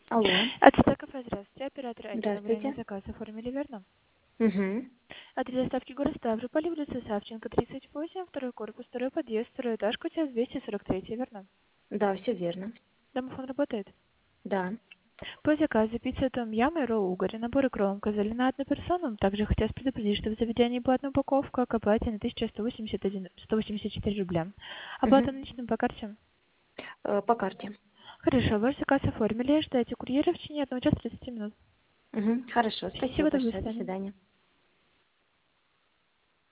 Алло. От кафе, здравствуйте. Оператор Айкина. Время Здравствуйте. заказа оформили, верно? Угу. Адрес доставки город Ставрополь, улица Савченко, 38, второй корпус, второй подъезд, второй этаж, квартира 243, верно? Да, все верно. Домофон работает. Да. По заказу пицца том ям и ролл угорь, набор икром, козели на одну персону. Также хотелось предупредить, что в заведении была одна упаковка, к оплате на 1184 рубля. Оплата Угу. наличным по карте. По карте. Хорошо, ваш заказ оформили. Ждайте курьера в течение 1 часа 30 минут. Угу. Хорошо, спасибо Всего доброго, до большое. До свидания. свидания.